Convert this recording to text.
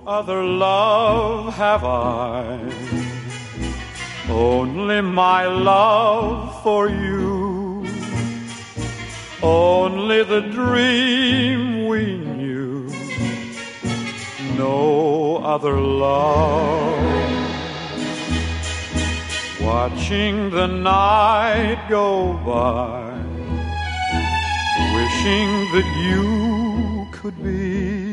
other love have I, only my love for you, only the dream we knew, no other love. Watching the night go by, wishing that you could be